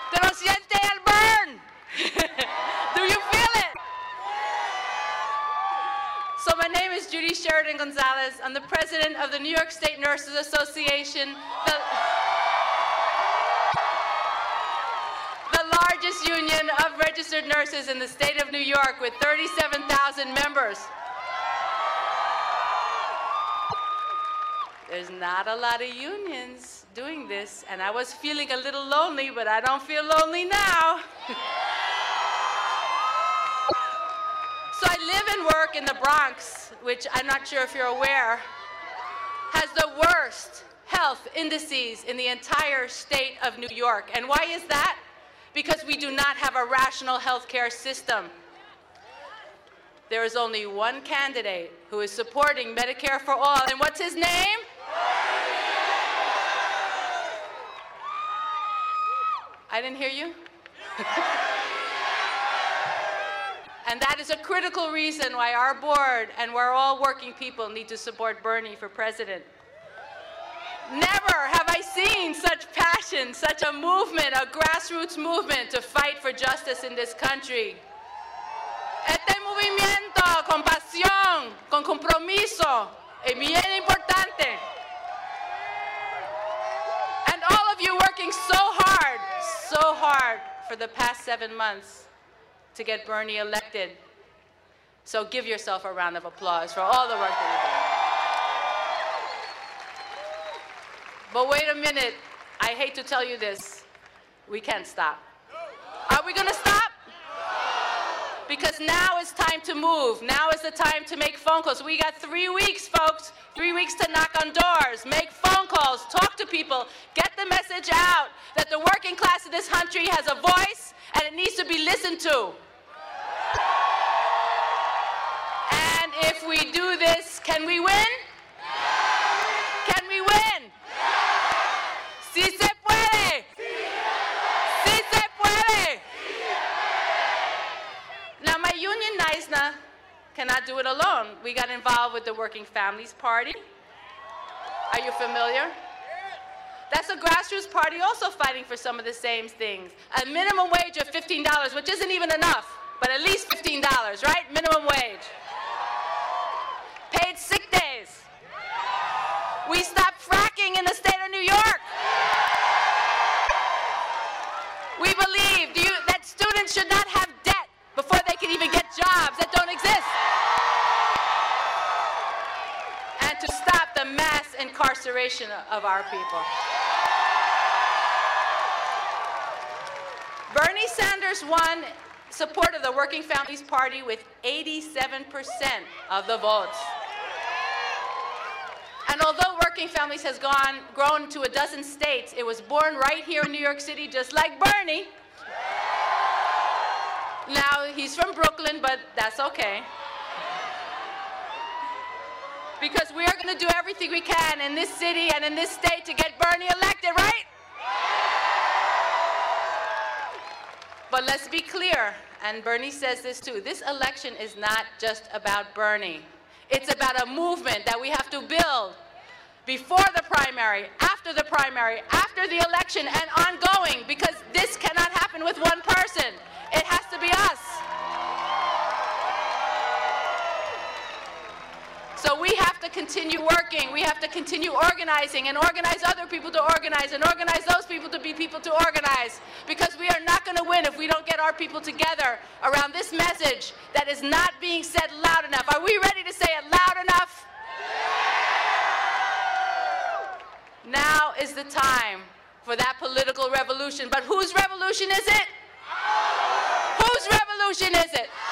Pero siente el burn. Do you feel it? So my name is Judy Sheridan Gonzalez. I'm the president of the New York State Nurses Association, the largest union of registered nurses in the state of New York with 37,000 members. There's not a lot of unions doing this, and I was feeling a little lonely, but I don't feel lonely now. So I live and work in the Bronx, which I'm not sure if you're aware, has the worst health indices in the entire state of New York. And why is that? Because we do not have a rational healthcare system. There is only one candidate who is supporting Medicare for all, and what's his name? I didn't hear you. And that is a critical reason why our board and we're all working people need to support Bernie for president. Never have I seen such passion, such a movement, a grassroots movement to fight for justice in this country. Este movimiento con pasión, con compromiso, es bien importante. And all of you working so hard for the past 7 months to get Bernie elected. So give yourself a round of applause for all the work that you're doing. But wait a minute, I hate to tell you this, we can't stop. Are we gonna stop? Because now is time to move. Now is the time to make phone calls. We got 3 weeks, folks. 3 weeks to knock on doors, make phone calls, talk to people, get the message out that the working class of this country has a voice and it needs to be listened to. And if we do this, can we win? Can we win? Si se puede. Si se puede. Now, my union, NYSNA, cannot do it alone. We got involved with the Working Families Party. Are you familiar? That's a grassroots party also fighting for some of the same things. A minimum wage of $15, which isn't even enough, but at least $15, right? Minimum wage. Paid sick days. We stopped fracking in the state of New York. We believe that students should not have debt before they can even get jobs that don't exist. And to stop the mass incarceration of our people. Bernie Sanders won support of the Working Families Party with 87% of the votes. And although Working Families has grown to a dozen states, it was born right here in New York City, just like Bernie. Now, he's from Brooklyn, but that's okay. Because we are going to do everything we can in this city and in this state to get Bernie elected, right? But let's be clear, and Bernie says this too, this election is not just about Bernie. It's about a movement that we have to build before the primary, after the election, and ongoing, because this cannot happen with one person. It has to be us. So we have to continue working. We have to continue organizing and organize other people to organize and organize those people to be people to organize. Because we are not going to win if we don't get our people together around this message that is not being said loud enough. Are we ready to say it loud enough? Now is the time for that political revolution. But whose revolution is it? Whose revolution is it?